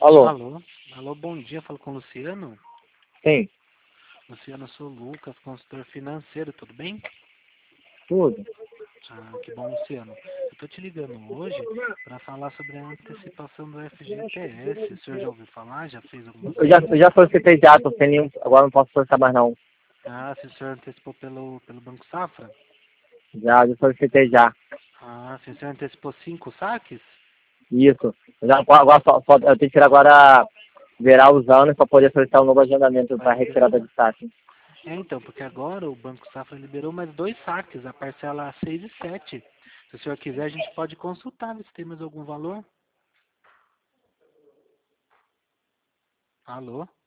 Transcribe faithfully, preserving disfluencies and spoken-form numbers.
Alô? Alô? Alô, bom dia, falo com o Luciano. Sim, Luciano, eu sou o Lucas, consultor financeiro, tudo bem? tudo. Ah, que bom, Luciano. Eu tô te ligando hoje para falar sobre a antecipação do F G T S. O senhor já ouviu falar? Já fez alguma Eu já, vez? eu já solicitei já, tô sem nenhum, agora não posso solicitar mais não. Ah, se o senhor antecipou pelo, pelo Banco Safra? Já, já solicitei já. Ah, se o senhor antecipou cinco saques? Isso. Eu já, agora só, só- eu tenho que tirar agora, virar os anos para poder solicitar um novo agendamento Vai para retirada liberar. de saque. É, então, porque agora o Banco Safra liberou mais dois saques, a parcela seis e sete. Se o senhor quiser, a gente pode consultar, ver se tem mais algum valor. Alô?